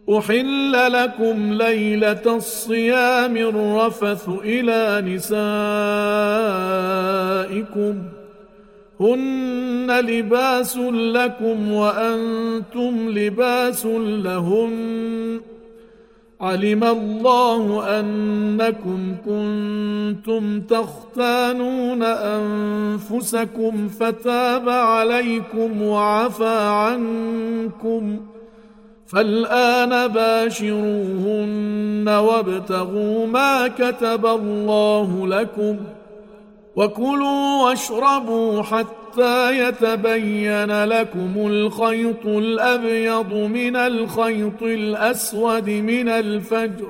أحل لكم ليلة الصيام الرفث إلى نسائكم هن لباس لكم وأنتم لباس لهن علم الله أنكم كنتم تختانون أنفسكم فتاب عليكم وعفى عنكم فالآن باشروهن وابتغوا ما كتب الله لكم وكلوا واشربوا حتى يتبين لكم الخيط الأبيض من الخيط الأسود من الفجر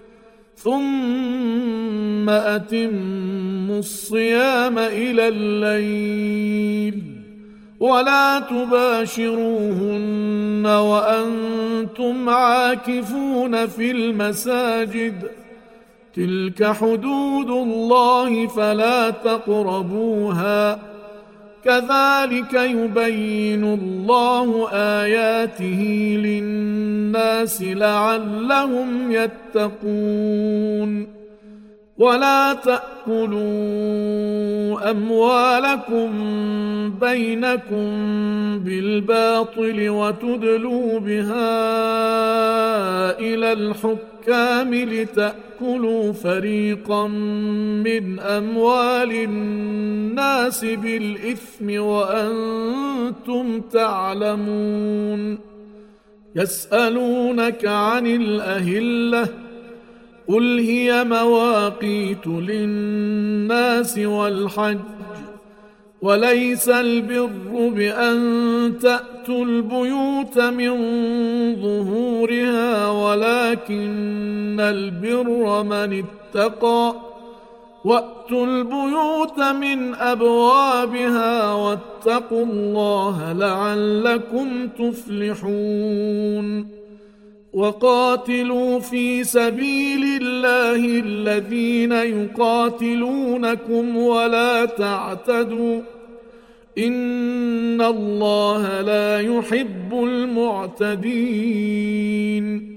ثم أتموا الصيام إلى الليل ولا تباشروهن وأنتم عاكفون في المساجد تلك حدود الله فلا تقربوها كذلك يبين الله آياته للناس لعلهم يتقون ولا تأكلوا أموالكم بينكم بالباطل وتدلوا بها إلى الحكام لتأكلوا فريقا من أموال الناس بالإثم وأنتم تعلمون يسألونك عن الأهلة قل هي مواقيت للناس والحج وليس البر بأن تأتوا البيوت من ظهورها ولكن البر من اتقى وأتوا البيوت من أبوابها واتقوا الله لعلكم تفلحون وقاتلوا في سبيل الله الذين يقاتلونكم ولا تعتدوا إن الله لا يحب المعتدين